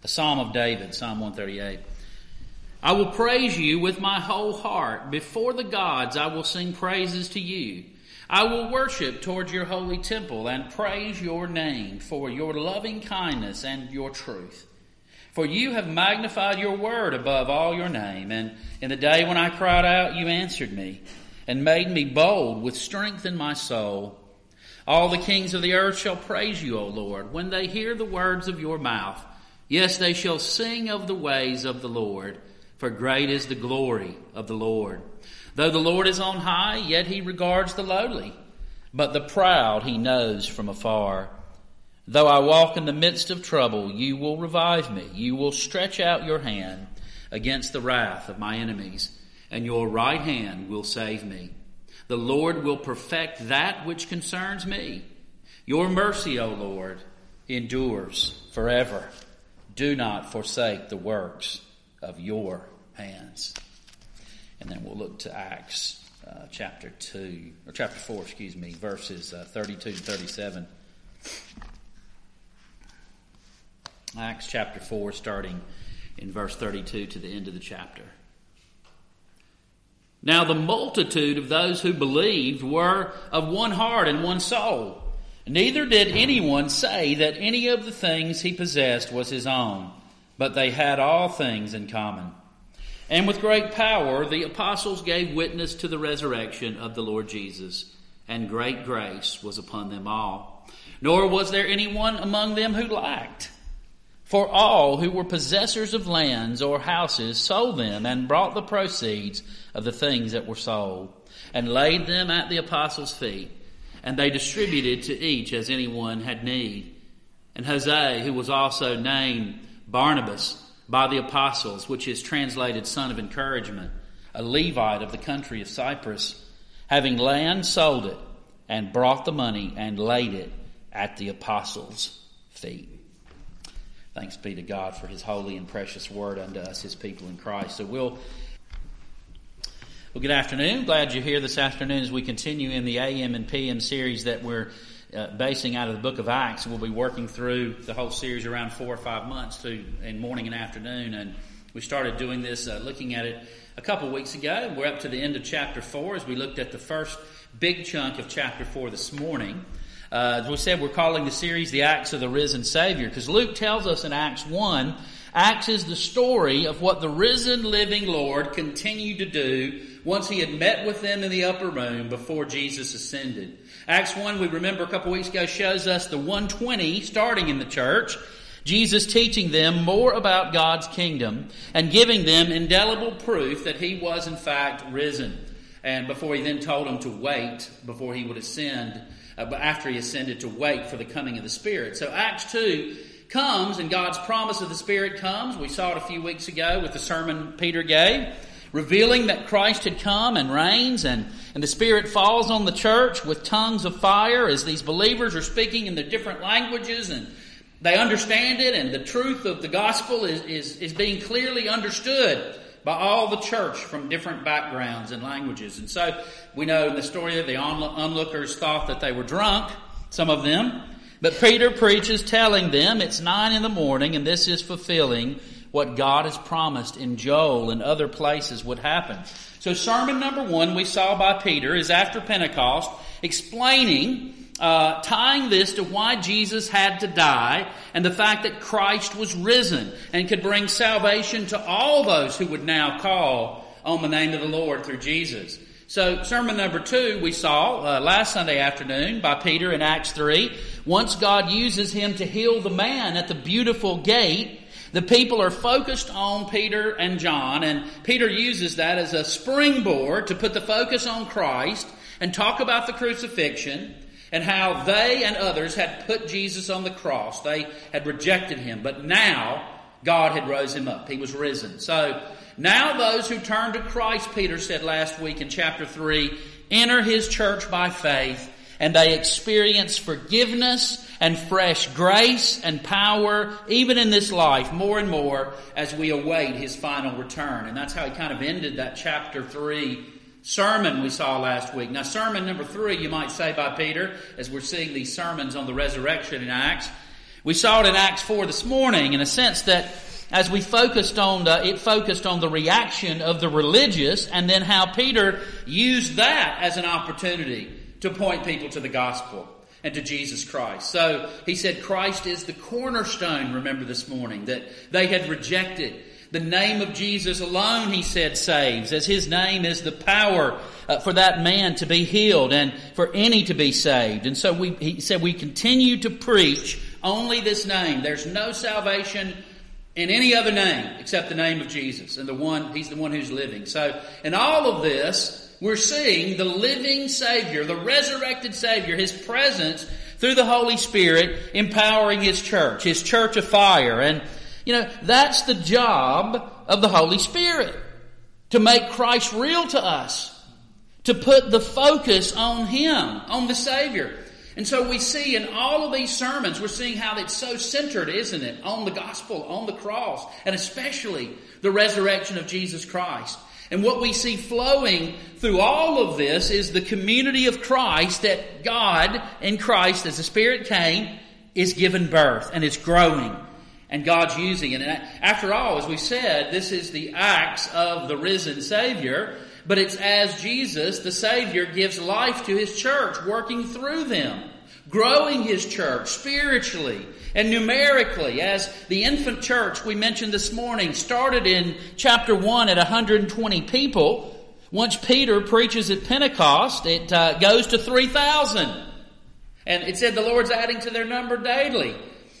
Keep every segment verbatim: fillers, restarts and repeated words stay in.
A psalm of David, Psalm one thirty-eight. I will praise you with my whole heart. Before the gods I will sing praises to you. I will worship towards your holy temple and praise your name for your loving kindness and your truth. For you have magnified your word above all your name, and in the day when I cried out, you answered me and made me bold with strength in my soul. All the kings of the earth shall praise you, O Lord, when they hear the words of your mouth. Yes, they shall sing of the ways of the Lord, for great is the glory of the Lord. Though the Lord is on high, yet he regards the lowly, but the proud he knows from afar. Though I walk in the midst of trouble, you will revive me. You will stretch out your hand against the wrath of my enemies, and your right hand will save me. The Lord will perfect that which concerns me. Your mercy, O Lord, endures forever. Do not forsake the works of your hands. And then we'll look to Acts uh, chapter two, or chapter four, excuse me, verses uh, thirty-two to thirty-seven. Acts chapter four, starting in verse thirty-two to the end of the chapter. Now the multitude of those who believed were of one heart and one soul. Neither did anyone say that any of the things he possessed was his own, but they had all things in common. And with great power the apostles gave witness to the resurrection of the Lord Jesus, and great grace was upon them all. Nor was there anyone among them who lacked. For all who were possessors of lands or houses sold them and brought the proceeds of the things that were sold, and laid them at the apostles' feet. And they distributed to each as anyone had need. And Jose, who was also named Barnabas by the apostles, which is translated son of encouragement, a Levite of the country of Cyprus, having land, sold it, and brought the money and laid it at the apostles' feet. Thanks be to God for his holy and precious word unto us, his people in Christ. So we'll Well, good afternoon. Glad you're here this afternoon as we continue in the A M and P M series that we're uh, basing out of the book of Acts. We'll be working through the whole series around four or five months to, in morning and afternoon. And we started doing this, uh, looking at it a couple weeks ago. We're up to the end of chapter four as we looked at the first big chunk of chapter four this morning. Uh, as we said, we're calling the series the Acts of the Risen Savior, because Luke tells us in Acts one, Acts is the story of what the risen living Lord continued to do once he had met with them in the upper room before Jesus ascended. Acts one, we remember a couple weeks ago, shows us the one twenty starting in the church. Jesus teaching them more about God's kingdom and giving them indelible proof that he was in fact risen. And before he then told them to wait before he would ascend, uh, but after he ascended, to wait for the coming of the Spirit. So Acts two comes, and God's promise of the Spirit comes. We saw it a few weeks ago with the sermon Peter gave, revealing that Christ had come and reigns, and, and the Spirit falls on the church with tongues of fire as these believers are speaking in their different languages, and they understand it, and the truth of the gospel is, is, is being clearly understood by all the church from different backgrounds and languages. And so we know in the story that the onlookers thought that they were drunk, some of them. But Peter preaches telling them it's nine in the morning, and this is fulfilling what God has promised in Joel and other places would happen. So sermon number one we saw by Peter is after Pentecost, explaining, uh, tying this to why Jesus had to die and the fact that Christ was risen and could bring salvation to all those who would now call on the name of the Lord through Jesus. So sermon number two we saw uh, last Sunday afternoon by Peter in Acts three. Once God uses him to heal the man at the beautiful gate, the people are focused on Peter and John, and Peter uses that as a springboard to put the focus on Christ and talk about the crucifixion and how they and others had put Jesus on the cross. They had rejected him, but now God had rose him up. He was risen. So now those who turn to Christ, Peter said last week in chapter three, enter his church by faith, and they experience forgiveness and fresh grace and power, even in this life, more and more as we await his final return. And that's how he kind of ended that chapter three sermon we saw last week. Now, sermon number three, you might say, by Peter, as we're seeing these sermons on the resurrection in Acts, We saw it in Acts four this morning in a sense that as we focused on the, it focused on the reaction of the religious and then how Peter used that as an opportunity to point people to the gospel and to Jesus Christ. So he said Christ is the cornerstone, remember this morning, that they had rejected. The name of Jesus alone, he said, saves, as his name is the power uh, for that man to be healed and for any to be saved. And so we, he said we continue to preach only this name. There's no salvation in any other name except the name of Jesus and the one, he's the one who's living. So in all of this, we're seeing the living Savior, the resurrected Savior, his presence through the Holy Spirit empowering his church, his church of fire. And you know, that's the job of the Holy Spirit, to make Christ real to us, to put the focus on him, on the Savior. And so we see in all of these sermons, we're seeing how it's so centered, isn't it, on the gospel, on the cross, and especially the resurrection of Jesus Christ. And what we see flowing through all of this is the community of Christ that God in Christ, as the Spirit came, is given birth and is growing. And God's using it. And after all, as we said, this is the acts of the risen Savior. But it's as Jesus, the Savior, gives life to his church, working through them, growing his church spiritually and numerically. As the infant church we mentioned this morning started in chapter one at one hundred twenty people. Once Peter preaches at Pentecost, it uh, goes to three thousand. And it said the Lord's adding to their number daily.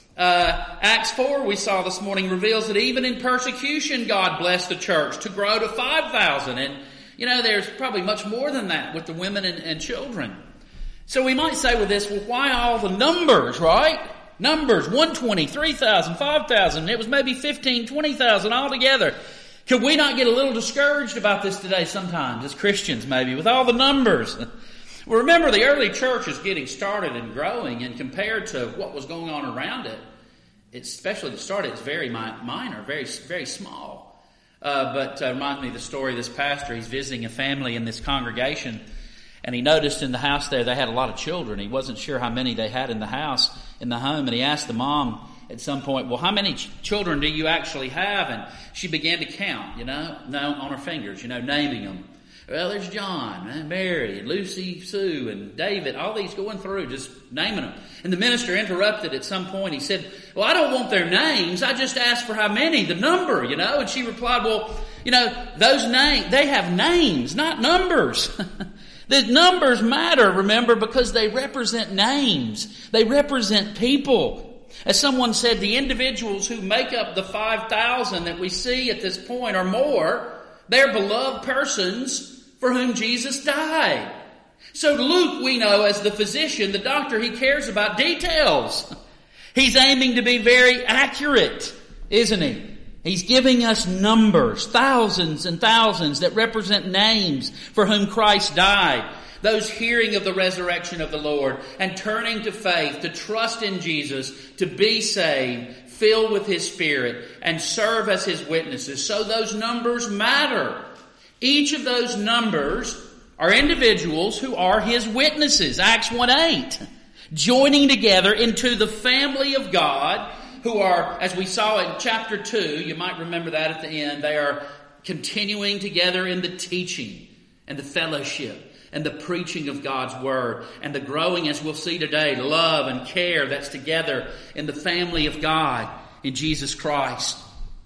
Uh, Acts four, we saw this morning, reveals that even in persecution, God blessed the church to grow to five thousand. And, you know, there's probably much more than that with the women and, and children. So we might say with this, well, why all the numbers, right? Numbers, one hundred twenty, three thousand, five thousand. It was maybe fifteen, twenty thousand altogether. Could we not get a little discouraged about this today sometimes, as Christians maybe, with all the numbers? Well, remember, the early church is getting started and growing, and compared to what was going on around it, it's, especially the start, it's very minor, very very small. Uh, but uh, reminds me of the story of this pastor. He's visiting a family in this congregation, and he noticed in the house there they had a lot of children. He wasn't sure how many they had in the house, in the home, and he asked the mom at some point, well, how many ch- children do you actually have? And she began to count, you know, no, on her fingers, you know, naming them. Well, there's John and Mary and Lucy, Sue and David, all these going through, just naming them. And the minister interrupted at some point. He said, well, I don't want their names. I just asked for how many, the number, you know. And she replied, well, you know, those names, they have names, not numbers. The numbers matter, remember, because they represent names. They represent people. As someone said, the individuals who make up the five thousand that we see at this point or more, they're beloved persons for whom Jesus died. So Luke, we know as the physician, the doctor, he cares about details. He's aiming to be very accurate, isn't he? He's giving us numbers, thousands and thousands that represent names for whom Christ died. Those hearing of the resurrection of the Lord and turning to faith, to trust in Jesus, to be saved, filled with His Spirit, and serve as His witnesses. So those numbers matter. Each of those numbers are individuals who are His witnesses. Acts one eight. Joining together into the family of God, who are, as we saw in chapter two, you might remember that at the end, they are continuing together in the teaching and the fellowship and the preaching of God's Word and the growing, as we'll see today, love and care that's together in the family of God in Jesus Christ.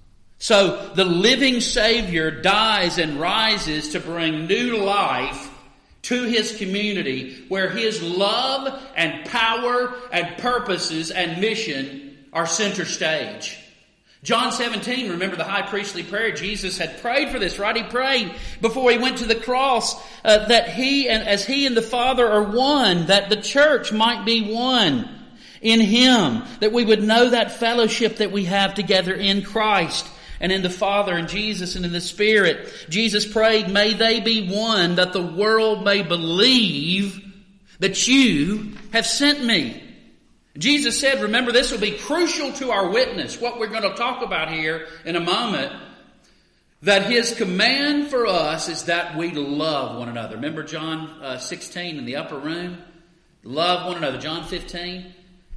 So the living Savior dies and rises to bring new life to His community where His love and power and purposes and mission are center stage. John seventeen, remember the high priestly prayer? Jesus had prayed for this, right? He prayed before He went to the cross uh, that He, and as He and the Father are one, that the church might be one in Him, that we would know that fellowship that we have together in Christ and in the Father and Jesus and in the Spirit. Jesus prayed, may they be one, that the world may believe that you have sent me. Jesus said, remember, this will be crucial to our witness, what we're going to talk about here in a moment, that His command for us is that we love one another. Remember John uh, sixteen in the upper room? Love one another. John fifteen.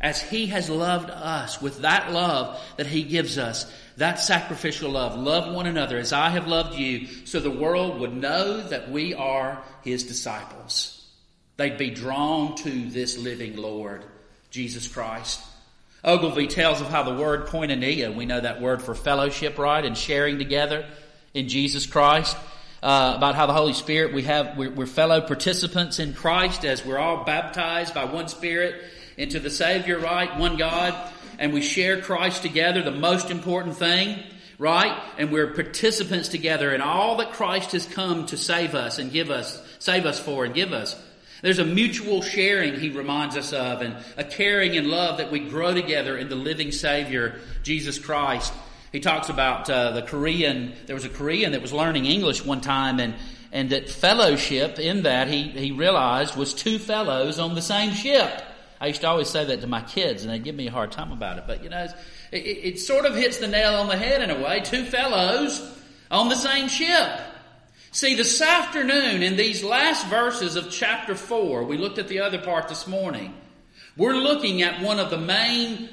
as He has loved us with that love that He gives us, that sacrificial love. Love one another as I have loved you, so the world would know that we are His disciples. They'd be drawn to this living Lord, Jesus Christ. Ogilvy tells of how the word koinonia, we know that word for fellowship, right, and sharing together in Jesus Christ, uh, about how the Holy Spirit, we have, we're, we're fellow participants in Christ as we're all baptized by one Spirit into the Savior, right, one God, and we share Christ together, the most important thing, right, and we're participants together in all that Christ has come to save us and give us, save us for and give us. There's a mutual sharing, he reminds us of, and a caring and love that we grow together in the living Savior, Jesus Christ. He talks about uh, the Korean, there was a Korean that was learning English one time, and, and that fellowship in that he, he realized was two fellows on the same ship. I used to always say that to my kids, and they'd give me a hard time about it. But, you know, it, it, it sort of hits the nail on the head in a way. Two fellows on the same ship. See, this afternoon, in these last verses of chapter four, we looked at the other part this morning, we're looking at one of the main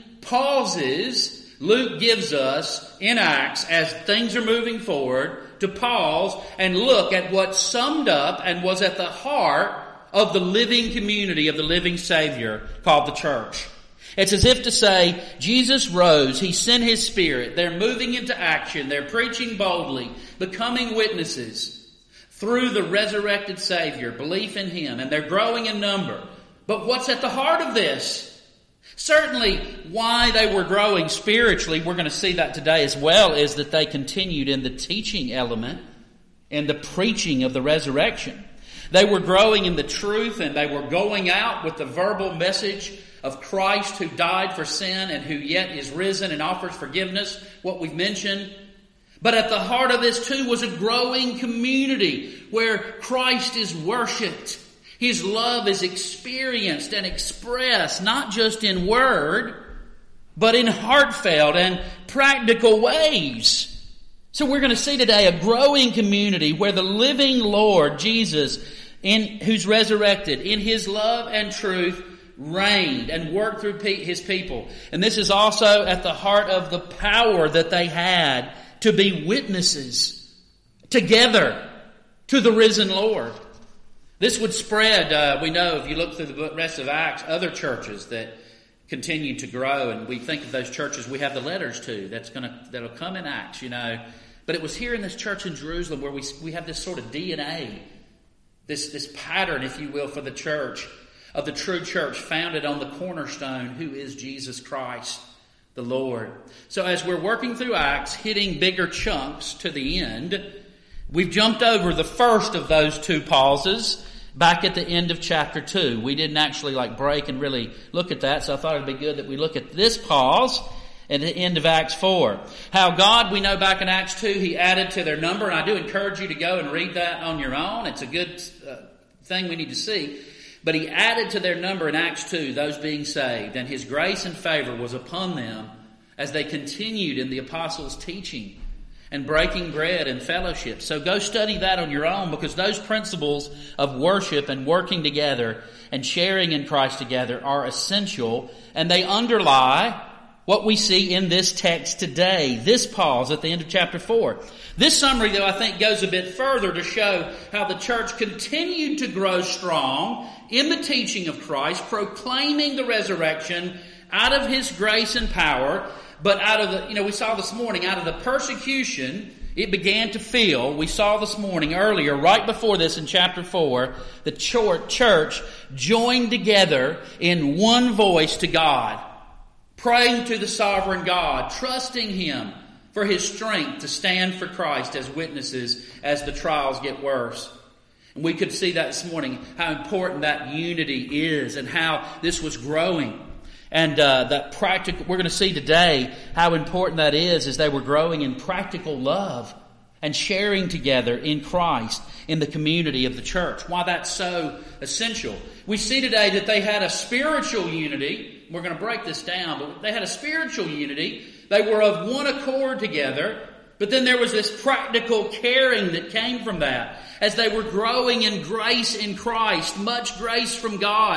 pauses Luke gives us in Acts as things are moving forward, to pause and look at what summed up and was at the heart of the living community of the living Savior called the church. It's as if to say, Jesus rose, He sent His Spirit, they're moving into action, they're preaching boldly, becoming witnesses through the resurrected Savior, belief in Him, and they're growing in number. But what's at the heart of this? Certainly why they were growing spiritually, we're going to see that today as well, is that they continued in the teaching element and the preaching of the resurrection. They were growing in the truth, and they were going out with the verbal message of Christ who died for sin and who yet is risen and offers forgiveness, what we've mentioned. But at the heart of this too was a growing community where Christ is worshipped. His love is experienced and expressed, not just in word, but in heartfelt and practical ways. So we're going to see today a growing community where the living Lord Jesus, in who's resurrected, in His love and truth, reigned and worked through His people. And this is also at the heart of the power that they had to be witnesses together to the risen Lord. This would spread, uh, we know if you look through the rest of Acts, other churches that continue to grow, and we think of those churches we have the letters to, that's gonna, that'll come in Acts, you know. But it was here in this church in Jerusalem where we we have this sort of D N A, this, this pattern, if you will, for the church, of the true church founded on the cornerstone, who is Jesus Christ, the Lord. So as we're working through Acts, hitting bigger chunks to the end, we've jumped over the first of those two pauses back at the end of chapter two. We didn't actually like break and really look at that, so I thought it'd be good that we look at this pause at the end of Acts four. How God, we know back in Acts two, He added to their number, and I do encourage you to go and read that on your own. It's a good uh, thing we need to see. But He added to their number in Acts two, those being saved, and His grace and favor was upon them as they continued in the apostles' teaching and breaking bread and fellowship. So go study that on your own, because those principles of worship and working together and sharing in Christ together are essential, and they underlie what we see in this text today, this pause at the end of chapter four. This summary, though, I think goes a bit further to show how the church continued to grow strong in the teaching of Christ, proclaiming the resurrection out of His grace and power, but out of the, you know, we saw this morning, out of the persecution it began to feel, we saw this morning earlier, right before this in chapter four, the church joined together in one voice to God, praying to the sovereign God, trusting Him for His strength to stand for Christ as witnesses as the trials get worse. And we could see that this morning, how important that unity is and how this was growing. And uh, that practical, we're going to see today how important that is as they were growing in practical love and sharing together in Christ in the community of the church. Why that's so essential. We see today that they had a spiritual unity. We're going to break this down, but they had a spiritual unity. They were of one accord together, but then there was this practical caring that came from that as they were growing in grace in Christ, much grace from God,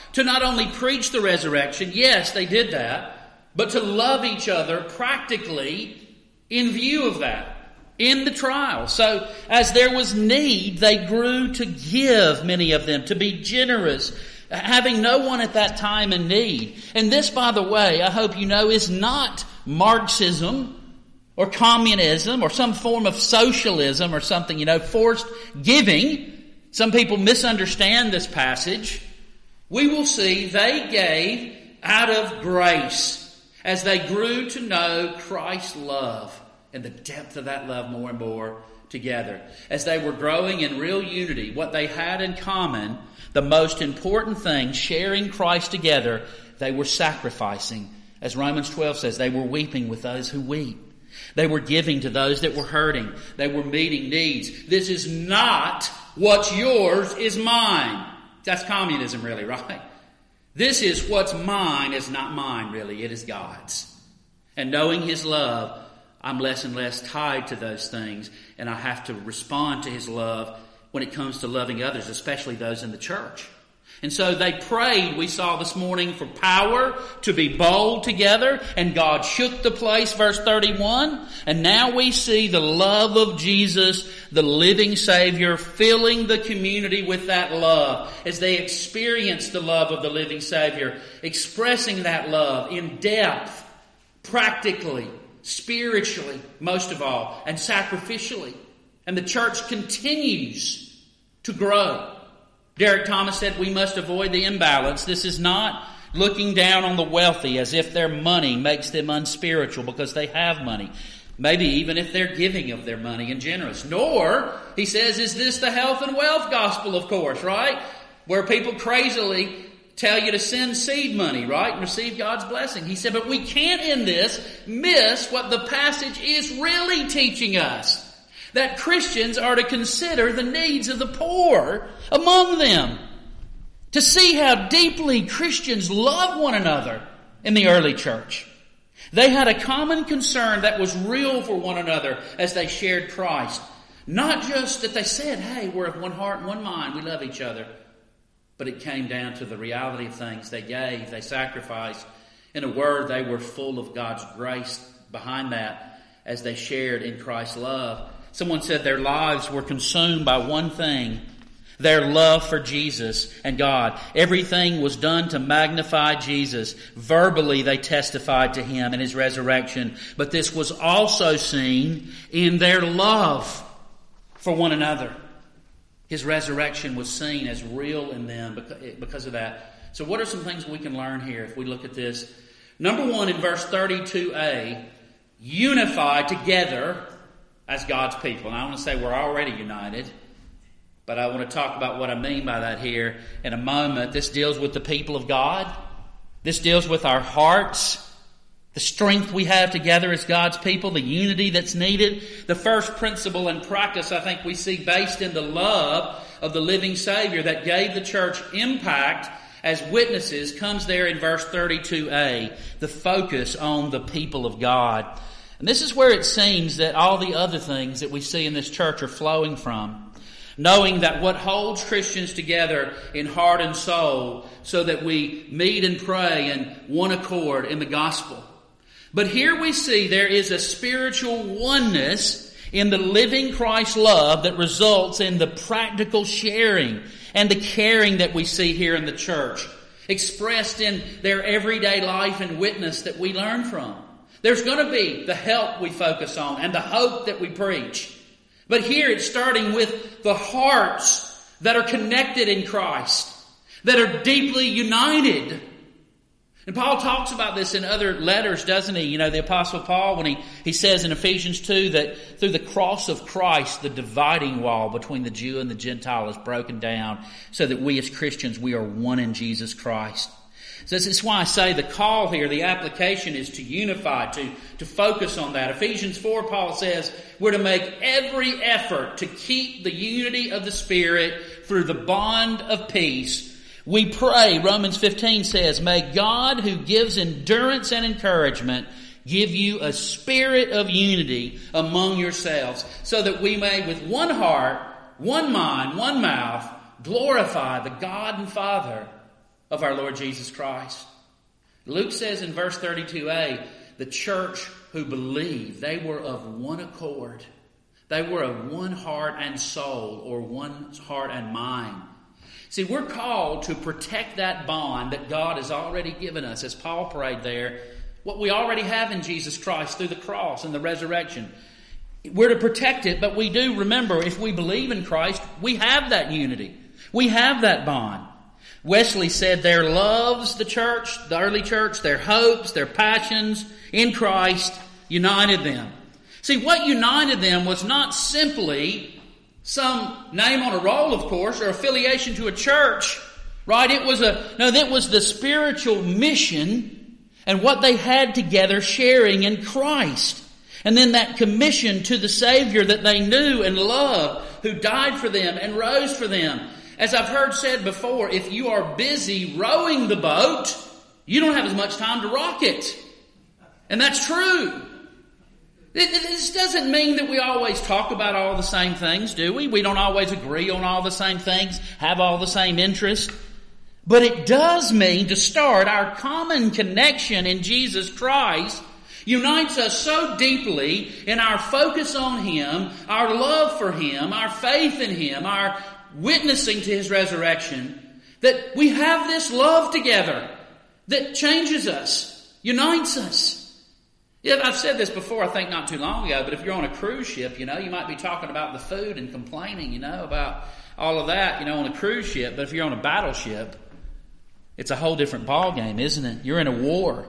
to not only preach the resurrection, yes, they did that, but to love each other practically in view of that, in the trial. So as there was need, they grew to give, many of them, to be generous, having no one at that time in need. And this, by the way, I hope you know, is not Marxism or communism or some form of socialism or something, you know, forced giving. Some people misunderstand this passage. We will see they gave out of grace as they grew to know Christ's love and the depth of that love more and more together. As they were growing in real unity, what they had in common, the most important thing, sharing Christ together, they were sacrificing. As Romans twelve says, they were weeping with those who weep. They were giving to those that were hurting. They were meeting needs. This is not what's yours is mine. That's communism, really, right? This is what's mine is not mine, really. It is God's. And knowing His love, I'm less and less tied to those things. And I have to respond to His love when it comes to loving others, especially those in the church. And so they prayed, we saw this morning, for power to be bold together. And God shook the place, verse thirty-one. And now we see the love of Jesus, the living Savior, filling the community with that love. As they experienced the love of the living Savior, expressing that love in depth, practically, spiritually, most of all, and sacrificially. And the church continues to grow. Derek Thomas said we must avoid the imbalance. This is not looking down on the wealthy as if their money makes them unspiritual because they have money. Maybe even if they're giving of their money and generous. Nor, he says, is this the health and wealth gospel, of course, right? Where people crazily tell you to send seed money, right? And receive God's blessing. He said, but we can't in this miss what the passage is really teaching us. That Christians are to consider the needs of the poor among them. To see how deeply Christians love one another in the early church. They had a common concern that was real for one another as they shared Christ. Not just that they said, hey, we're of one heart and one mind, we love each other. But it came down to the reality of things. They gave, they sacrificed. In a word, they were full of God's grace behind that as they shared in Christ's love. Someone said their lives were consumed by one thing, their love for Jesus and God. Everything was done to magnify Jesus. Verbally, they testified to Him and His resurrection. But this was also seen in their love for one another. His resurrection was seen as real in them because of that. So what are some things we can learn here if we look at this? Number one, in verse thirty-two a, unify together as God's people. And I want to say we're already united, but I want to talk about what I mean by that here in a moment. This deals with the people of God. This deals with our hearts, the strength we have together as God's people, the unity that's needed. The first principle and practice I think we see based in the love of the living Savior that gave the church impact as witnesses comes there in verse thirty-two a, the focus on the people of God. And this is where it seems that all the other things that we see in this church are flowing from. Knowing that what holds Christians together in heart and soul so that we meet and pray in one accord in the gospel. But here we see there is a spiritual oneness in the living Christ love that results in the practical sharing and the caring that we see here in the church, expressed in their everyday life and witness that we learn from. There's going to be the help we focus on and the hope that we preach. But here it's starting with the hearts that are connected in Christ, that are deeply united. And Paul talks about this in other letters, doesn't he? You know, the Apostle Paul, when he, he says in Ephesians two that through the cross of Christ, the dividing wall between the Jew and the Gentile is broken down so that we as Christians, we are one in Jesus Christ. So this is why I say the call here, the application is to unify, to, to focus on that. Ephesians four, Paul says, we're to make every effort to keep the unity of the Spirit through the bond of peace. We pray, Romans fifteen says, may God who gives endurance and encouragement give you a spirit of unity among yourselves, so that we may with one heart, one mind, one mouth, glorify the God and Father of our Lord Jesus Christ. Luke says in verse thirty-two a, the church who believed, they were of one accord. They were of one heart and soul, or one heart and mind. See, we're called to protect that bond that God has already given us, as Paul prayed there, what we already have in Jesus Christ through the cross and the resurrection. We're to protect it, but we do remember, if we believe in Christ, we have that unity. We have that bond. Wesley said their loves, the church, the early church, their hopes, their passions in Christ united them. See, what united them was not simply some name on a roll, of course, or affiliation to a church, right? It was a, no, that was the spiritual mission and what they had together sharing in Christ. And then that commission to the Savior that they knew and loved, who died for them and rose for them. As I've heard said before, if you are busy rowing the boat, you don't have as much time to rock it. And that's true. This doesn't mean that we always talk about all the same things, do we? We don't always agree on all the same things, have all the same interests. But it does mean to start our common connection in Jesus Christ unites us so deeply in our focus on Him, our love for Him, our faith in Him, our witnessing to His resurrection, that we have this love together that changes us, unites us. Yeah, I've said this before, I think not too long ago, but if you're on a cruise ship, you know, you might be talking about the food and complaining, you know, about all of that, you know, on a cruise ship. But if you're on a battleship, it's a whole different ballgame, isn't it? You're in a war.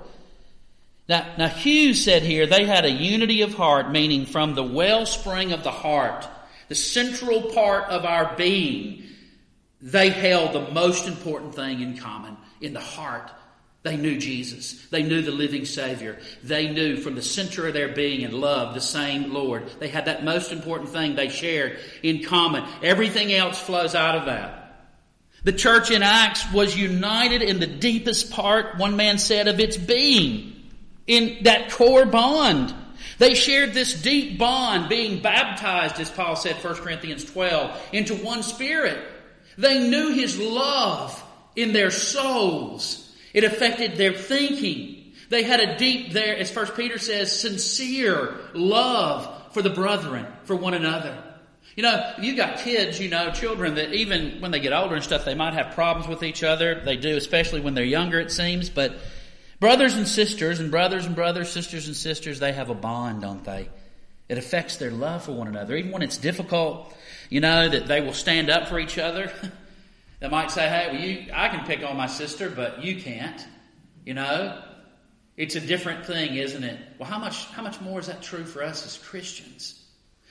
Now, now Hughes said here they had a unity of heart, meaning from the wellspring of the heart, the central part of our being, they held the most important thing in common. In the heart, they knew Jesus. They knew the living Savior. They knew from the center of their being and loved the same Lord. They had that most important thing they shared in common. Everything else flows out of that. The church in Acts was united in the deepest part, one man said, of its being, in that core bond. They shared this deep bond, being baptized, as Paul said, First Corinthians twelve, into one Spirit. They knew His love in their souls. It affected their thinking. They had a deep, there, as First Peter says, sincere love for the brethren, for one another. You know, you got kids, you know, children that even when they get older and stuff, they might have problems with each other. They do, especially when they're younger, it seems. But brothers and sisters, and brothers and brothers, sisters and sisters, they have a bond, don't they? It affects their love for one another. Even when it's difficult, you know, that they will stand up for each other. They might say, hey, well, you, I can pick on my sister, but you can't. You know? It's a different thing, isn't it? Well, how much, how much more is that true for us as Christians?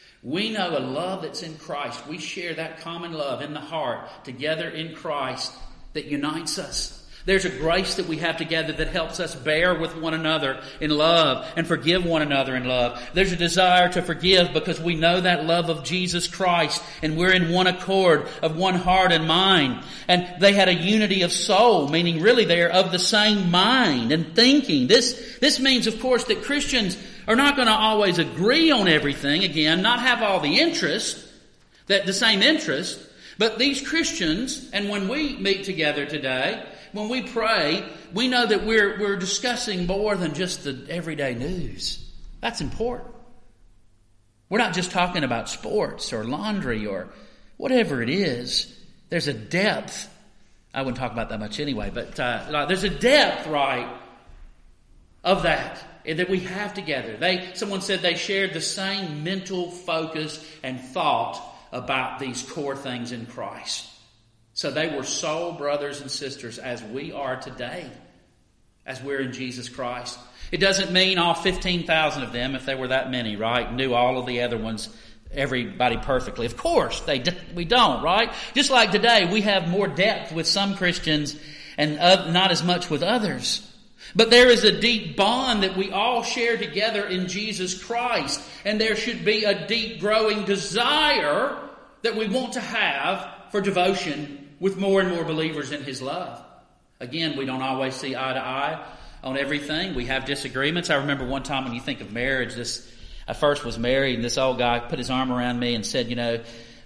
We know a love that's in Christ. We share that common love in the heart together in Christ that unites us. There's a grace that we have together that helps us bear with one another in love and forgive one another in love. There's a desire to forgive because we know that love of Jesus Christ and we're in one accord of one heart and mind. And they had a unity of soul, meaning really they are of the same mind and thinking. This, this means, of course, that Christians are not going to always agree on everything. Again, not have all the interest, that the same interest. But these Christians, and when we meet together today, when we pray, we know that we're we're discussing more than just the everyday news. That's important. We're not just talking about sports or laundry or whatever it is. There's a depth. I wouldn't talk about that much anyway, but uh, there's a depth, right, of that that we have together. They, someone said they shared the same mental focus and thought about these core things in Christ. So they were soul brothers and sisters as we are today, as we're in Jesus Christ. It doesn't mean all fifteen thousand of them, if there were that many, right, knew all of the other ones, everybody perfectly. Of course, they we don't, right? Just like today, we have more depth with some Christians and not as much with others. But there is a deep bond that we all share together in Jesus Christ. And there should be a deep growing desire that we want to have for devotion with more and more believers in His love. Again, we don't always see eye to eye on everything. We have disagreements. I remember one time when you think of marriage, this I first was married and this old guy put his arm around me and said, you know,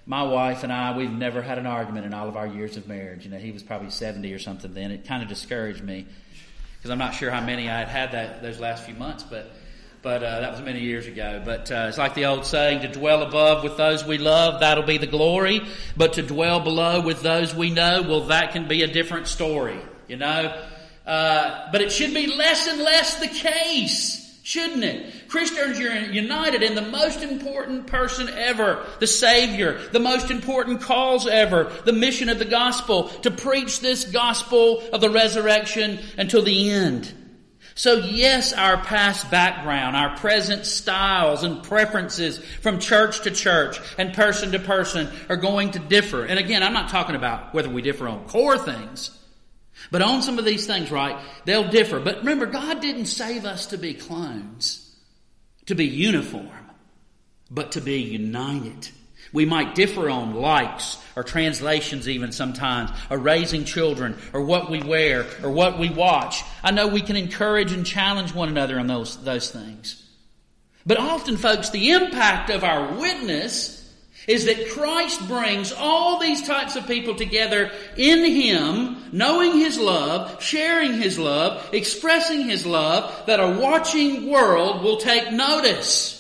my wife and I, we've never had an argument in all of our years of marriage. You know, he was probably seventy or something then. It kind of discouraged me because I'm not sure how many I had had that those last few months, but but uh, that was many years ago. But uh, it's like the old saying, to dwell above with those we love, that'll be the glory. But to dwell below with those we know, well, that can be a different story, you know. Uh, but it should be less and less the case, shouldn't it? Christians are united in the most important person ever, the Savior, the most important cause ever, the mission of the gospel, to preach this gospel of the resurrection until the end. So yes, our past background, our present styles and preferences from church to church and person to person are going to differ. And again, I'm not talking about whether we differ on core things, but on some of these things, right, they'll differ. But remember, God didn't save us to be clones, to be uniform, but to be united. We might differ on likes or translations even sometimes, or raising children, or what we wear, or what we watch. I know we can encourage and challenge one another on those, those things. But often, folks, the impact of our witness is that Christ brings all these types of people together in Him, knowing His love, sharing His love, expressing His love, that a watching world will take notice.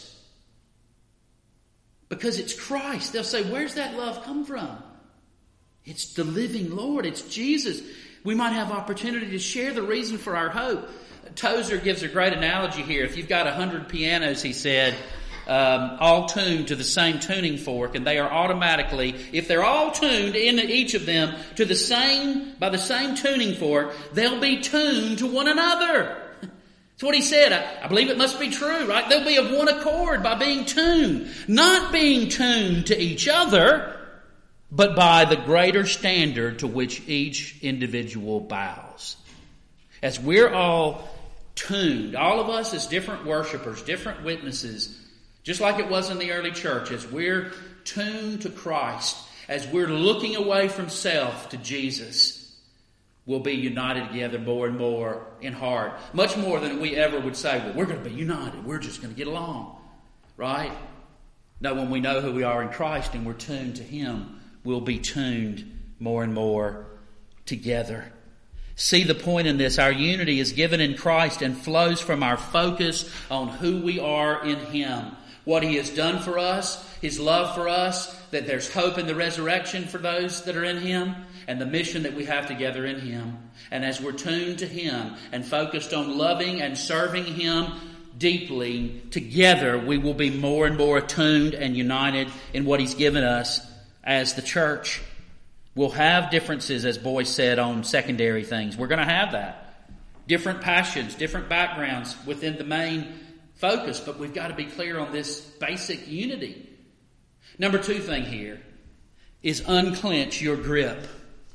Because it's Christ. They'll say, where's that love come from? It's the living Lord. It's Jesus. We might have opportunity to share the reason for our hope. Tozer gives a great analogy here. If you've got a hundred pianos, he said, um, all tuned to the same tuning fork, and they are automatically, if they're all tuned in each of them to the same, by the same tuning fork, they'll be tuned to one another. That's what he said. I, I believe it must be true, right? They'll be of one accord by being tuned. Not being tuned to each other, but by the greater standard to which each individual bows. As we're all tuned, all of us as different worshipers, different witnesses, just like it was in the early church, as we're tuned to Christ, as we're looking away from self to Jesus, we'll be united together more and more in heart. Much more than we ever would say, well, we're going to be united. We're just going to get along. Right? No, when we know who we are in Christ and we're tuned to Him, we'll be tuned more and more together. See the point in this. Our unity is given in Christ and flows from our focus on who we are in Him. What He has done for us, His love for us, that there's hope in the resurrection for those that are in Him, and the mission that we have together in Him. And as we're tuned to Him and focused on loving and serving Him deeply, together we will be more and more attuned and united in what He's given us as the church. We'll have differences, as Boyce said, on secondary things. We're going to have that. Different passions, different backgrounds within the main focus, but we've got to be clear on this basic unity. Number two thing here is unclench your grip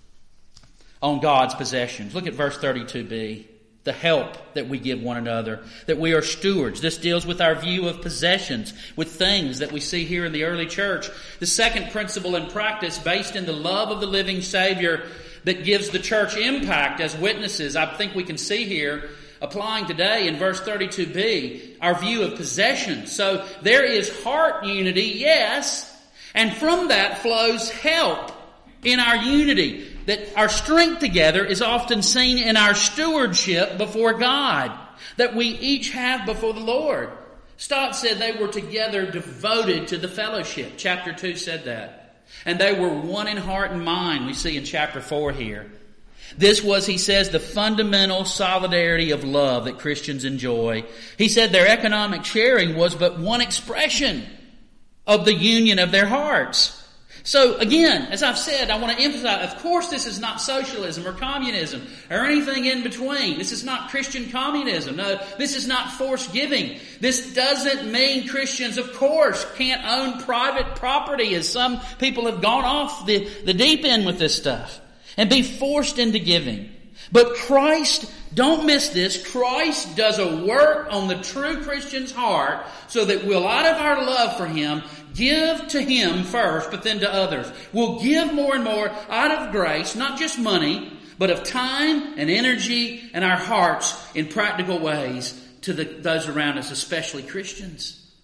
on God's possessions. Look at verse thirty-two b. The help that we give one another, that we are stewards. This deals with our view of possessions, with things that we see here in the early church. The second principle and practice based in the love of the living Savior that gives the church impact as witnesses, I think we can see here, applying today in verse thirty-two b, our view of possessions. So there is heart unity, yes, and from that flows help in our unity. That our strength together is often seen in our stewardship before God, that we each have before the Lord. Stott said they were together devoted to the fellowship. Chapter two said that. And they were one in heart and mind, we see in chapter four here. This was, he says, the fundamental solidarity of love that Christians enjoy. He said their economic sharing was but one expression of the union of their hearts. So again, as I've said, I want to emphasize, of course this is not socialism or communism or anything in between. This is not Christian communism. No, this is not forced giving. This doesn't mean Christians, of course, can't own private property, as some people have gone off the, the deep end with this stuff and be forced into giving. But Christ, don't miss this, Christ does a work on the true Christian's heart so that we'll, out of our love for Him, give to Him first, but then to others. We'll give more and more out of grace, not just money, but of time and energy and our hearts in practical ways to the, those around us, especially Christians.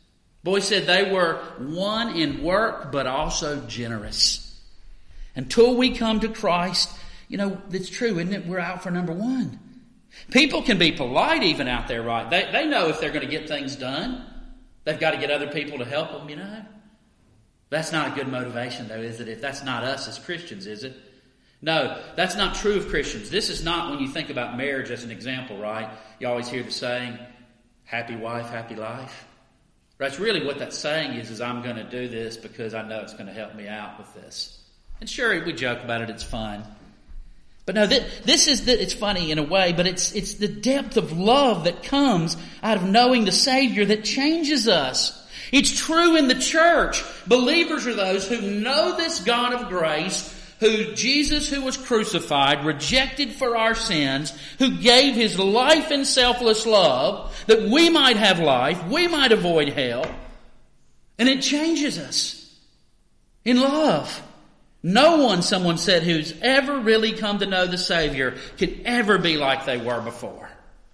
Boy said they were one in work, but also generous. Until we come to Christ, you know, it's true, isn't it? We're out for number one. People can be polite even out there, right? They, they know if they're going to get things done, they've got to get other people to help them, you know. That's not a good motivation, though, is it? If that's not us as Christians, is it? No, that's not true of Christians. This is not when you think about marriage as an example, right? You always hear the saying, happy wife, happy life. That's really what that saying is, is I'm going to do this because I know it's going to help me out with this. And sure, we joke about it, it's fun. But no, this, this is, the, it's funny in a way, but it's, it's the depth of love that comes out of knowing the Savior that changes us. It's true in the church. Believers are those who know this God of grace, who Jesus, who was crucified, rejected for our sins, who gave His life in selfless love, that we might have life, we might avoid hell. And it changes us in love. No one, someone said, who's ever really come to know the Savior can ever be like they were before.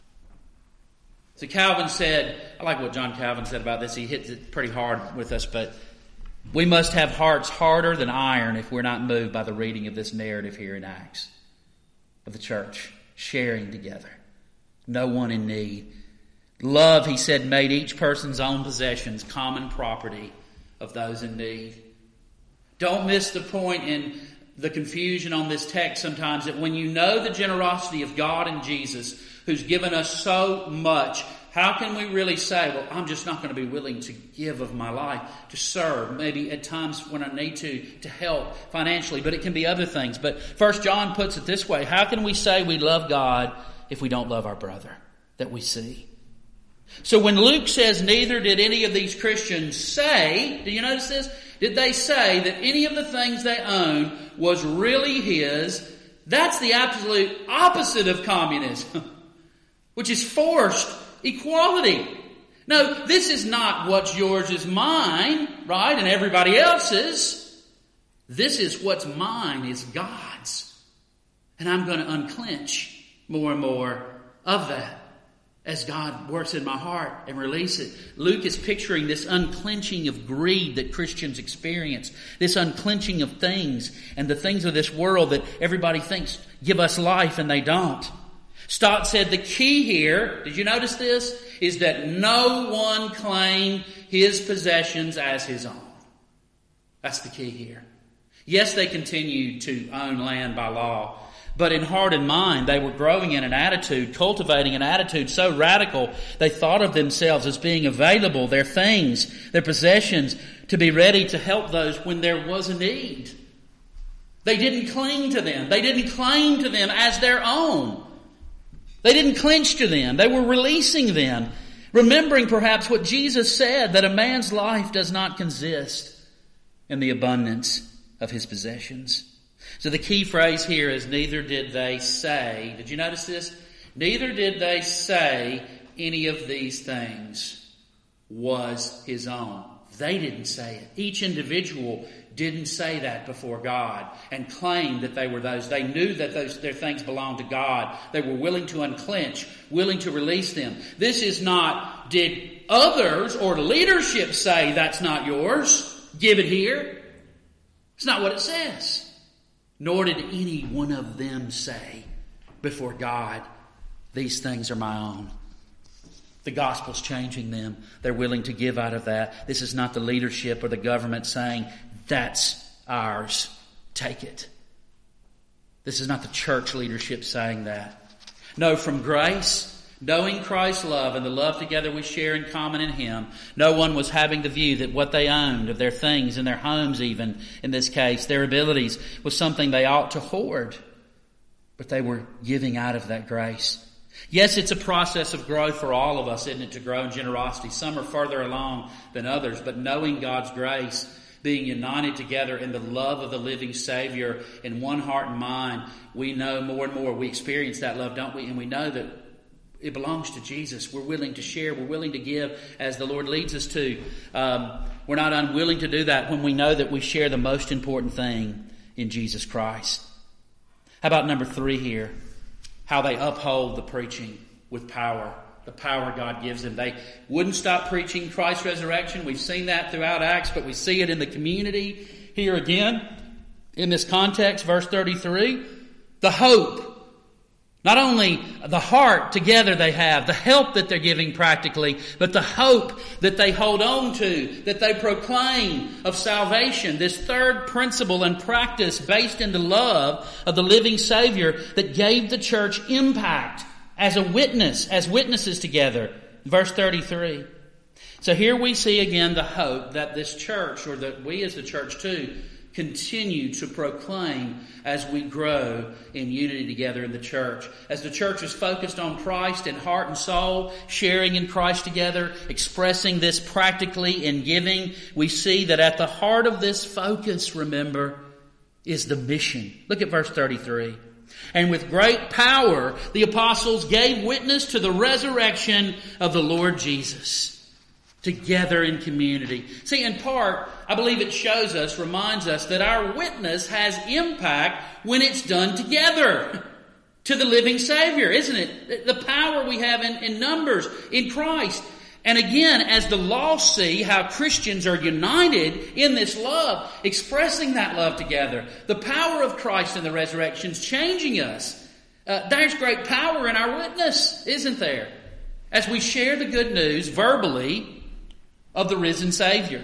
So Calvin said, I like what John Calvin said about this. He hits it pretty hard with us, but we must have hearts harder than iron if we're not moved by the reading of this narrative here in Acts of the church, sharing together. No one in need. Love, he said, made each person's own possessions common property of those in need. Don't miss the point in the confusion on this text sometimes, that when you know the generosity of God and Jesus, who's given us so much, how can we really say, well, I'm just not going to be willing to give of my life, to serve, maybe at times when I need to, to help financially, but it can be other things. But First John puts it this way, how can we say we love God if we don't love our brother that we see? So when Luke says neither did any of these Christians say, do you notice this? Did they say that any of the things they owned was really his? That's the absolute opposite of communism, which is forced equality. No, this is not what's yours is mine, right, and everybody else's. This is what's mine is God's. And I'm going to unclench more and more of that as God works in my heart and release it. Luke is picturing this unclenching of greed that Christians experience, this unclenching of things and the things of this world that everybody thinks give us life and they don't. Stott said the key here, did you notice this, is that no one claimed his possessions as his own. That's the key here. Yes, they continued to own land by law, but in heart and mind, they were growing in an attitude, cultivating an attitude so radical, they thought of themselves as being available, their things, their possessions, to be ready to help those when there was a need. They didn't cling to them. They didn't claim to them as their own. They didn't clinch to them. They were releasing them, remembering perhaps what Jesus said, that a man's life does not consist in the abundance of his possessions. So the key phrase here is neither did they say. Did you notice this? Neither did they say any of these things was his own. They didn't say it. Each individual didn't say that before God and claim that they were those. They knew that those their things belonged to God. They were willing to unclench, willing to release them. This is not, did others or leadership say that's not yours? Give it here. It's not what it says. Nor did any one of them say before God, these things are my own. The gospel's changing them. They're willing to give out of that. This is not the leadership or the government saying, that's ours. Take it. This is not the church leadership saying that. No, from grace, knowing Christ's love and the love together we share in common in Him, no one was having the view that what they owned, of their things, in their homes even, in this case, their abilities, was something they ought to hoard. But they were giving out of that grace. Yes, it's a process of growth for all of us, isn't it, to grow in generosity. Some are further along than others, but knowing God's grace, being united together in the love of the living Savior in one heart and mind, we know more and more. We experience that love, don't we? And we know that it belongs to Jesus. We're willing to share. We're willing to give as the Lord leads us to. Um, we're not unwilling to do that when we know that we share the most important thing in Jesus Christ. How about number three here? How they uphold the preaching with power the power God gives them. They wouldn't stop preaching Christ's resurrection. We've seen that throughout Acts, but we see it in the community here again. In this context, verse thirty-three, the hope. Not only the heart together they have, the help that they're giving practically, but the hope that they hold on to, that they proclaim of salvation. This third principle and practice based in the love of the living Savior that gave the church impact as a witness, as witnesses together. Verse thirty-three. So here we see again the hope that this church, or that we as the church too, continue to proclaim as we grow in unity together in the church. As the church is focused on Christ in heart and soul, sharing in Christ together, expressing this practically in giving, we see that at the heart of this focus, remember, is the mission. Look at verse thirty-three. And with great power, the apostles gave witness to the resurrection of the Lord Jesus. Together in community. See, in part, I believe it shows us, reminds us that our witness has impact when it's done together to the living Savior, isn't it? The power we have in, in numbers in Christ. And again, as the lost see how Christians are united in this love, expressing that love together, the power of Christ in the resurrection is changing us. Uh, there's great power in our witness, isn't there? As we share the good news verbally of the risen Savior.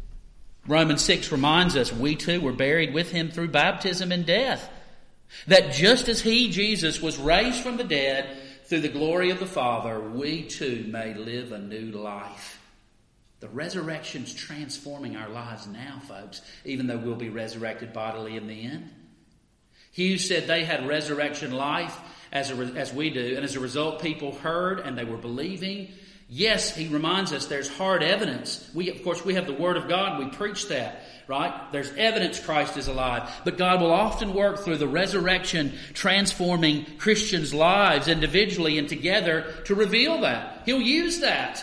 Romans six reminds us we too were buried with Him through baptism and death. That just as He, Jesus, was raised from the dead through the glory of the Father, we too may live a new life. The resurrection's transforming our lives now, folks, even though we'll be resurrected bodily in the end. Hughes said they had resurrection life as, a, as we do, and as a result people heard and they were believing. Yes, he reminds us there's hard evidence. We, of course, we have the Word of God. We preach that, right? There's evidence Christ is alive. But God will often work through the resurrection, transforming Christians' lives individually and together to reveal that. He'll use that.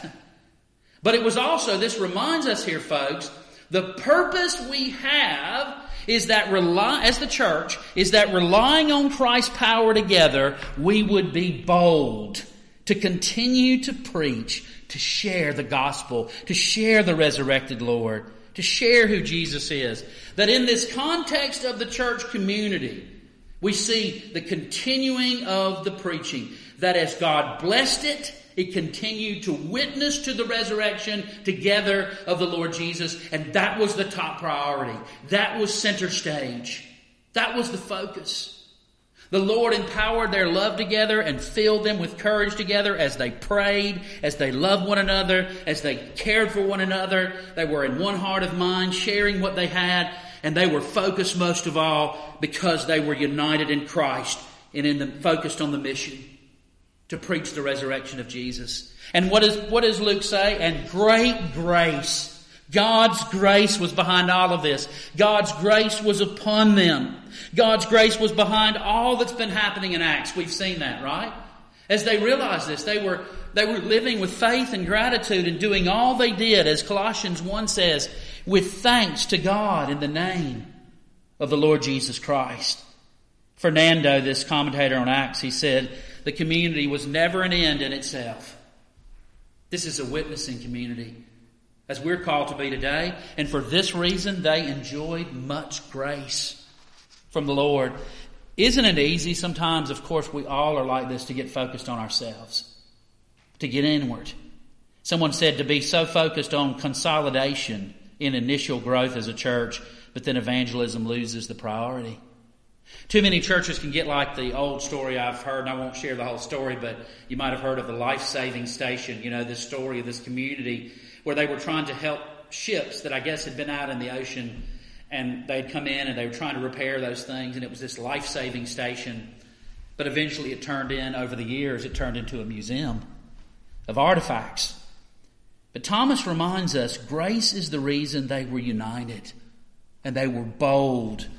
But it was also, this reminds us here, folks, the purpose we have is that rely, as the church, is that relying on Christ's power together, we would be bold to continue to preach, to share the gospel, to share the resurrected Lord, to share who Jesus is. That in this context of the church community, we see the continuing of the preaching. That as God blessed it, it continued to witness to the resurrection together of the Lord Jesus. And that was the top priority. That was center stage. That was the focus. The Lord empowered their love together and filled them with courage together as they prayed, as they loved one another, as they cared for one another. They were in one heart of mind, sharing what they had, and they were focused most of all because they were united in Christ and in the, focused on the mission to preach the resurrection of Jesus. And what, is, what does Luke say? And great grace. God's grace was behind all of this. God's grace was upon them. God's grace was behind all that's been happening in Acts. We've seen that, right? As they realized this, they were, they were living with faith and gratitude and doing all they did, as Colossians one says, with thanks to God in the name of the Lord Jesus Christ. Fernando, this commentator on Acts, he said, the community was never an end in itself. This is a witnessing community, as we're called to be today. And for this reason, they enjoyed much grace from the Lord. Isn't it easy sometimes, of course, we all are like this, to get focused on ourselves, to get inward. Someone said to be so focused on consolidation in initial growth as a church, but then evangelism loses the priority. Too many churches can get like the old story I've heard, and I won't share the whole story, but you might have heard of the life-saving station, you know, this story of this community where they were trying to help ships that I guess had been out in the ocean, and they'd come in and they were trying to repair those things, and it was this life-saving station. But eventually it turned in, over the years, it turned into a museum of artifacts. But Thomas reminds us, grace is the reason they were united, and they were bold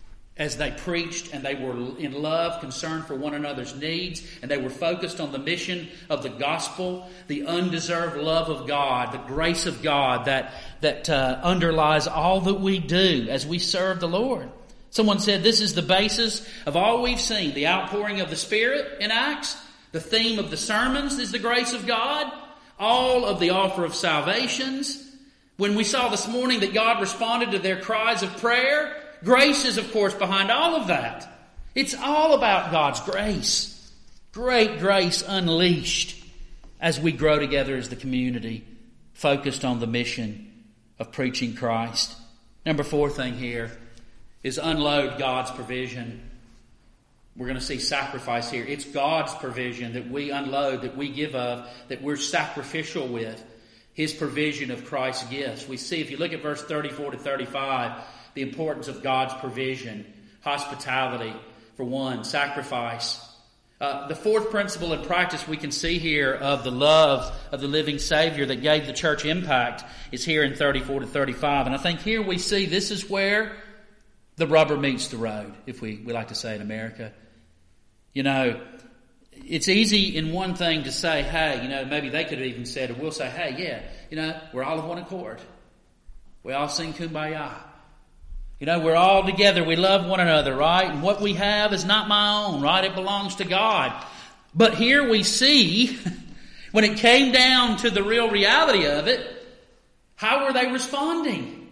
as they preached, and they were in love, concerned for one another's needs, and they were focused on the mission of the gospel, the undeserved love of God, the grace of God that, that uh, underlies all that we do as we serve the Lord. Someone said this is the basis of all we've seen, the outpouring of the Spirit in Acts, The theme of the sermons is the grace of God. All of the offer of salvations. When we saw this morning that God responded to their cries of prayer, grace is, of course, behind all of that. It's all about God's grace. Great grace unleashed as we grow together as the community, focused on the mission of preaching Christ. Number four thing here is unload God's provision. We're going to see sacrifice here. It's God's provision that we unload, that we give of, that we're sacrificial with. His provision of Christ's gifts. We see, if you look at verse thirty-four to thirty-five, the importance of God's provision. Hospitality, for one. Sacrifice. Uh, the fourth principle and practice we can see here of the love of the living Savior that gave the church impact is here in thirty-four to thirty-five. And I think here we see this is where the rubber meets the road, if we, we like to say in America. You know, it's easy in one thing to say, hey, you know, maybe they could have even said, or we'll say, hey, yeah, you know, we're all of one accord. We all sing Kumbaya. You know, we're all together. We love one another, right? And what we have is not my own, right? It belongs to God. But here we see, when it came down to the real reality of it, how were they responding?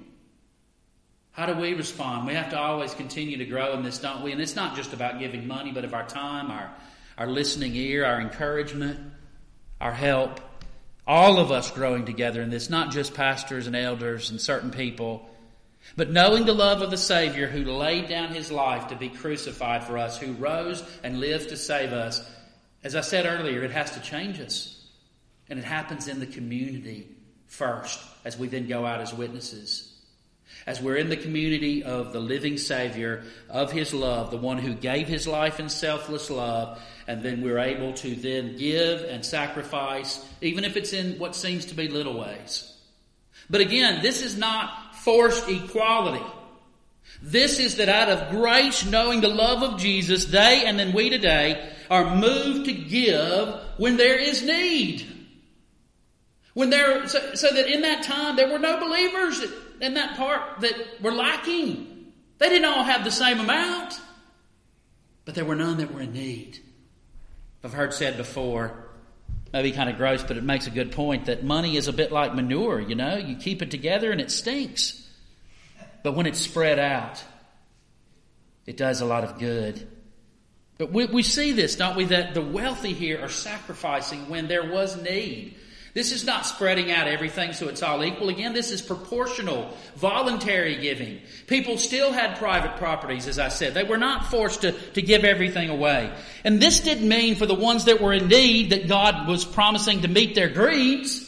How do we respond? We have to always continue to grow in this, don't we? And it's not just about giving money, but of our time, our our listening ear, our encouragement, our help. All of us growing together in this, not just pastors and elders and certain people, but knowing the love of the Savior who laid down His life to be crucified for us, who rose and lived to save us. As I said earlier, it has to change us. And it happens in the community first, as we then go out as witnesses. As we're in the community of the living Savior, of His love, the one who gave His life in selfless love, and then we're able to then give and sacrifice, even if it's in what seems to be little ways. But again, this is not forced equality. This is that out of grace, knowing the love of Jesus, they and then we today are moved to give when there is need. When there, so, so that in that time there were no believers in that part that were lacking. They didn't all have the same amount, but there were none that were in need. I've heard said before, maybe kind of gross, but it makes a good point, that money is a bit like manure, you know. You keep it together and it stinks. But when it's spread out, it does a lot of good. But we, we see this, don't we, that the wealthy here are sacrificing when there was need. This is not spreading out everything so it's all equal. Again, this is proportional, voluntary giving. People still had private properties, as I said. They were not forced to, to give everything away. And this didn't mean for the ones that were in need that God was promising to meet their greeds.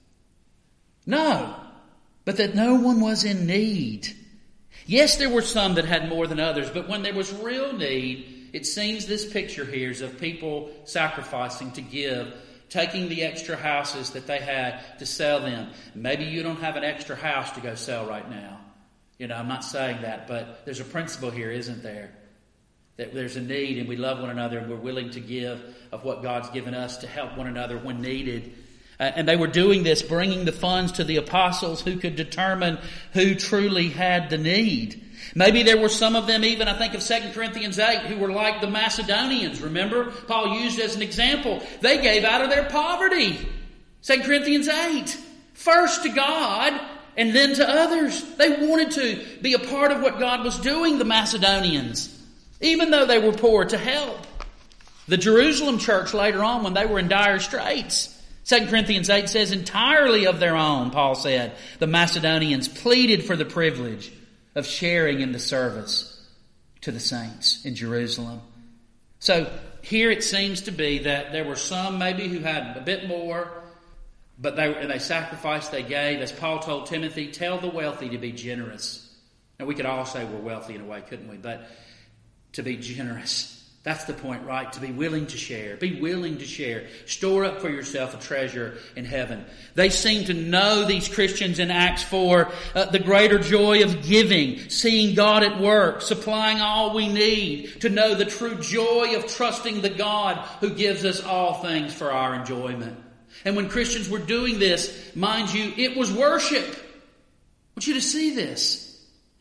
No, but that no one was in need. Yes, there were some that had more than others, but when there was real need, it seems this picture here is of people sacrificing to give, taking the extra houses that they had to sell them. Maybe you don't have an extra house to go sell right now. You know, I'm not saying that, but there's a principle here, isn't there? That there's a need and we love one another and we're willing to give of what God's given us to help one another when needed. Uh, and they were doing this, bringing the funds to the apostles who could determine who truly had the need. Maybe there were some of them, even I think of Second Corinthians eight, who were like the Macedonians. Remember, Paul used as an example. They gave out of their poverty. Second Corinthians eight. First to God and then to others. They wanted to be a part of what God was doing, the Macedonians, even though they were poor, to help. The Jerusalem church later on, when they were in dire straits, Second Corinthians eight says, entirely of their own, Paul said, the Macedonians pleaded for the privilege of sharing in the service to the saints in Jerusalem. So here it seems to be that there were some maybe who had a bit more, but they, they sacrificed, they gave. As Paul told Timothy, tell the wealthy to be generous. Now we could all say we're wealthy in a way, couldn't we? But to be generous. That's the point, right? To be willing to share. Be willing to share. Store up for yourself a treasure in heaven. They seem to know, these Christians in Acts four, uh, the greater joy of giving, seeing God at work, supplying all we need, to know the true joy of trusting the God who gives us all things for our enjoyment. And when Christians were doing this, mind you, it was worship. I want you to see this.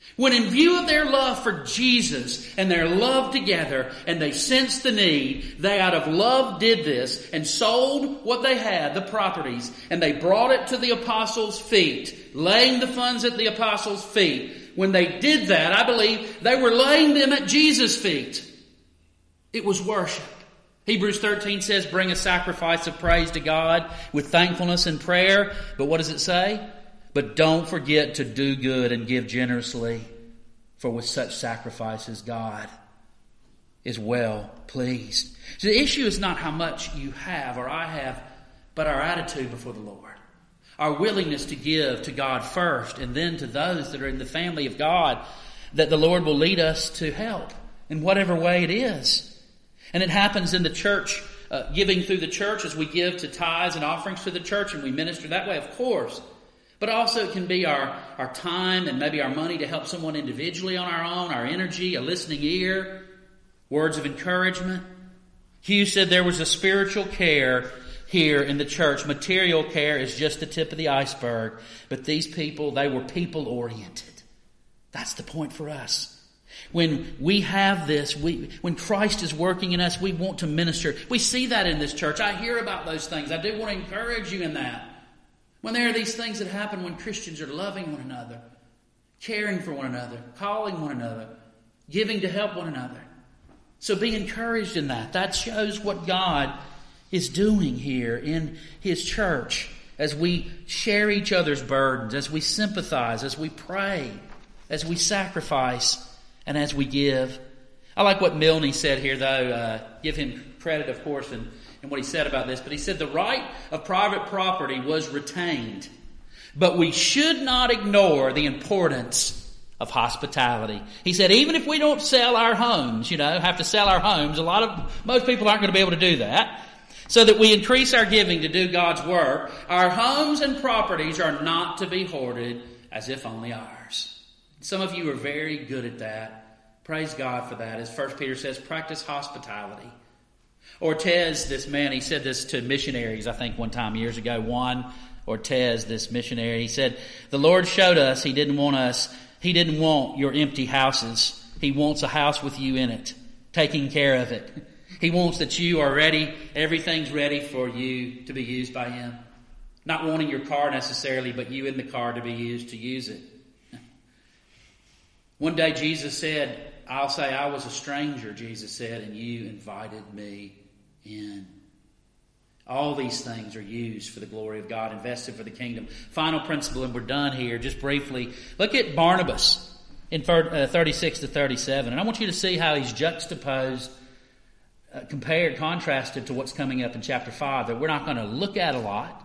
When in view of their love for Jesus and their love together, and they sensed the need, they out of love did this and sold what they had, the properties, and they brought it to the apostles' feet, laying the funds at the apostles' feet. When they did that, I believe they were laying them at Jesus' feet. It was worship. Hebrews thirteen says, bring a sacrifice of praise to God with thankfulness and prayer. But what does it say? But don't forget to do good and give generously, for with such sacrifices God is well pleased. So the issue is not how much you have or I have, but our attitude before the Lord. Our willingness to give to God first and then to those that are in the family of God, that the Lord will lead us to help in whatever way it is. And it happens in the church, uh, giving through the church as we give to tithes and offerings to the church and we minister that way, of course. But also it can be our, our time and maybe our money to help someone individually on our own, our energy, a listening ear, words of encouragement. Hugh said there was a spiritual care here in the church. Material care is just the tip of the iceberg. But these people, they were people-oriented. That's the point for us. When we have this, we, when Christ is working in us, we want to minister. We see that in this church. I hear about those things. I do want to encourage you in that. When there are these things that happen when Christians are loving one another, caring for one another, calling one another, giving to help one another. So be encouraged in that. That shows what God is doing here in His church as we share each other's burdens, as we sympathize, as we pray, as we sacrifice, and as we give. I like what Milne said here, though. Uh, give him credit, of course, and and what he said about this, but he said the right of private property was retained, but we should not ignore the importance of hospitality. He said even if we don't sell our homes, you know, have to sell our homes, a lot of, most people aren't going to be able to do that, so that we increase our giving to do God's work, our homes and properties are not to be hoarded as if only ours. Some of you are very good at that. Praise God for that. As First Peter says, practice hospitality. Ortez, this man, he said this to missionaries, I think one time years ago. Juan Ortez, this missionary, he said, the Lord showed us He didn't want us, He didn't want your empty houses. He wants a house with you in it, taking care of it. He wants that you are ready, everything's ready for you to be used by Him. Not wanting your car necessarily, but you in the car to be used to use it. One day Jesus said, I'll say I was a stranger, Jesus said, and you invited me in. All these things are used for the glory of God, invested for the kingdom. Final principle, and we're done here, just briefly. Look at Barnabas in thirty-six to thirty-seven. And I want you to see how he's juxtaposed, uh, compared, contrasted to what's coming up in chapter five that we're not going to look at a lot.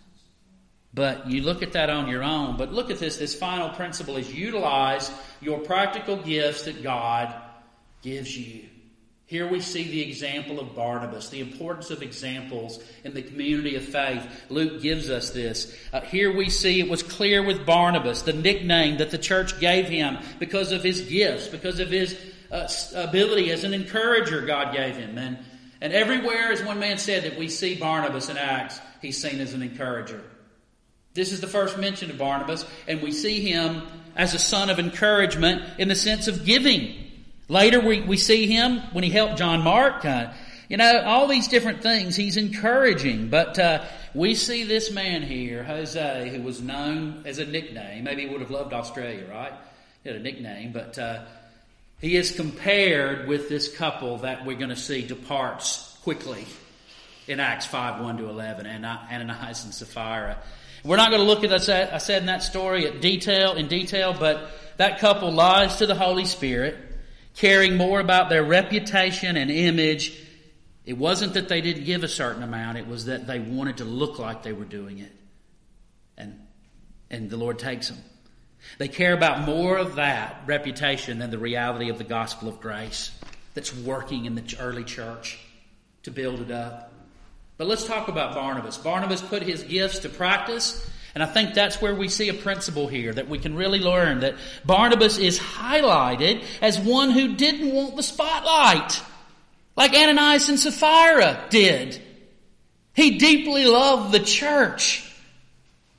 But you look at that on your own. But look at this. This final principle is utilize your practical gifts that God gives you. Here we see the example of Barnabas, the importance of examples in the community of faith. Luke gives us this. Uh, here we see it was clear with Barnabas, the nickname that the church gave him because of his gifts, because of his uh, ability as an encourager God gave him. And, and everywhere, as one man said, that we see Barnabas in Acts, he's seen as an encourager. This is the first mention of Barnabas, and we see him as a son of encouragement in the sense of giving. Later we, we see him when he helped John Mark. Uh, you know, all these different things. He's encouraging. But uh, we see this man here, Jose, who was known as a nickname. Maybe he would have loved Australia, right? He had a nickname. But uh, he is compared with this couple that we're going to see departs quickly in Acts five, one to eleven, Ananias and Sapphira. We're not going to look at, I said in that story, at detail, in detail, but that couple lies to the Holy Spirit, caring more about their reputation and image. It wasn't that they didn't give a certain amount, it was that they wanted to look like they were doing it. And, and the Lord takes them. They care about more of that reputation than the reality of the gospel of grace that's working in the early church to build it up. But let's talk about Barnabas. Barnabas put his gifts to practice, and I think that's where we see a principle here that we can really learn, that Barnabas is highlighted as one who didn't want the spotlight, like Ananias and Sapphira did. He deeply loved the church.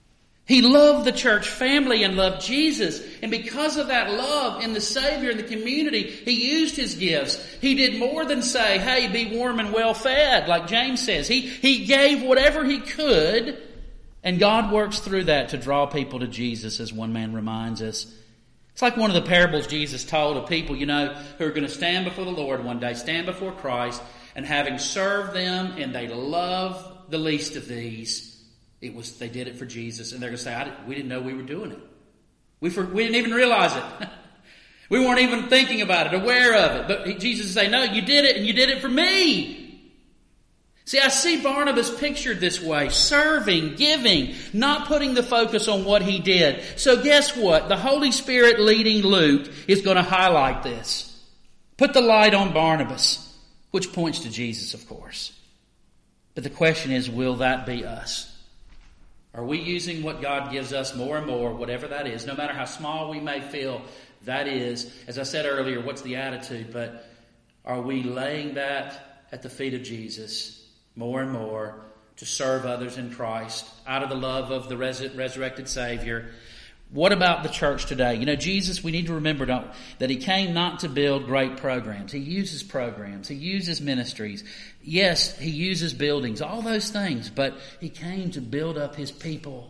He loved the church family and loved Jesus. And because of that love in the Savior and the community, he used his gifts. He did more than say, hey, be warm and well fed, like James says. He, he gave whatever he could, and God works through that to draw people to Jesus, as one man reminds us. It's like one of the parables Jesus told of people, you know, who are going to stand before the Lord one day, stand before Christ, and having served them, and they love the least of these, It was they did it for Jesus, and they're going to say, I didn't, we didn't know we were doing it. We, for, we didn't even realize it. We weren't even thinking about it, aware of it. But Jesus would say, no, you did it, and you did it for me. See, I see Barnabas pictured this way, serving, giving, not putting the focus on what he did. So guess what? The Holy Spirit leading Luke is going to highlight this. Put the light on Barnabas, which points to Jesus, of course. But the question is, will that be us? Are we using what God gives us more and more, whatever that is, no matter how small we may feel that is? As I said earlier, what's the attitude? But are we laying that at the feet of Jesus more and more to serve others in Christ out of the love of the res- resurrected Savior? What about the church today? You know, Jesus, we need to remember don't, that he came not to build great programs. He uses programs. He uses ministries. Yes, he uses buildings, all those things. But he came to build up his people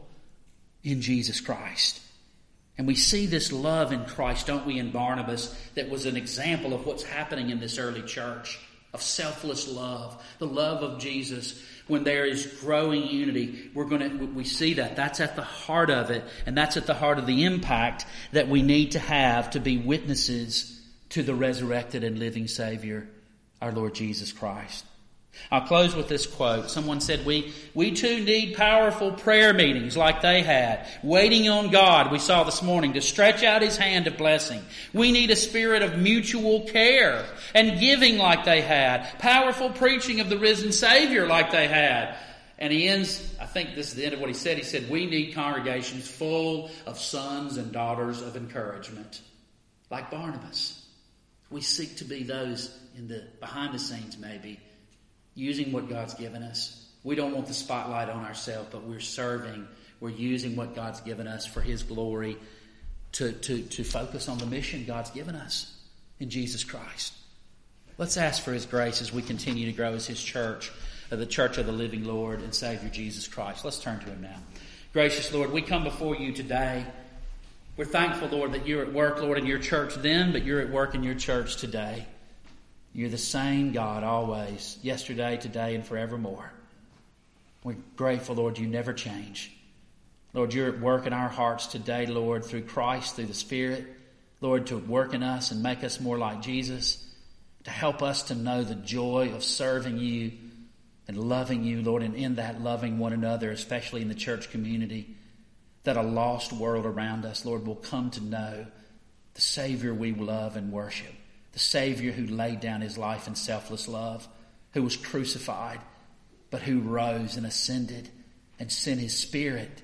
in Jesus Christ. And we see this love in Christ, don't we, in Barnabas, that was an example of what's happening in this early church, of selfless love, the love of Jesus. When there is growing unity, we're going to, we see that. That's at the heart of it, and that's at the heart of the impact that we need to have to be witnesses to the resurrected and living Savior, our Lord Jesus Christ. I'll close with this quote. Someone said, we, we too need powerful prayer meetings like they had, waiting on God, we saw this morning, to stretch out his hand of blessing. We need a spirit of mutual care and giving like they had, powerful preaching of the risen Savior like they had. And he ends, I think this is the end of what he said. He said, we need congregations full of sons and daughters of encouragement, like Barnabas. We seek to be those in the behind the scenes, maybe, using what God's given us. We don't want the spotlight on ourselves, but we're serving. We're using what God's given us for his glory to, to, to focus on the mission God's given us in Jesus Christ. Let's ask for his grace as we continue to grow as his church, the church of the living Lord and Savior Jesus Christ. Let's turn to him now. Gracious Lord, we come before you today. We're thankful, Lord, that you're at work, Lord, in your church then, but you're at work in your church today. You're the same God always, yesterday, today, and forevermore. We're grateful, Lord, you never change. Lord, you're at work in our hearts today, Lord, through Christ, through the Spirit. Lord, to work in us and make us more like Jesus, to help us to know the joy of serving you and loving you, Lord, and in that loving one another, especially in the church community, that a lost world around us, Lord, will come to know the Savior we love and worship. The Savior who laid down his life in selfless love, who was crucified, but who rose and ascended and sent his Spirit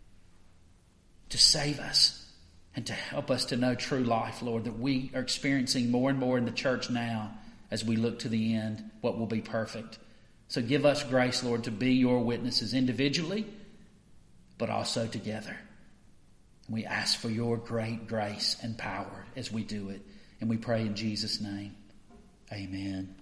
to save us and to help us to know true life, Lord, that we are experiencing more and more in the church now as we look to the end, what will be perfect. So give us grace, Lord, to be your witnesses individually, but also together. And we ask for your great grace and power as we do it. And we pray in Jesus' name. Amen.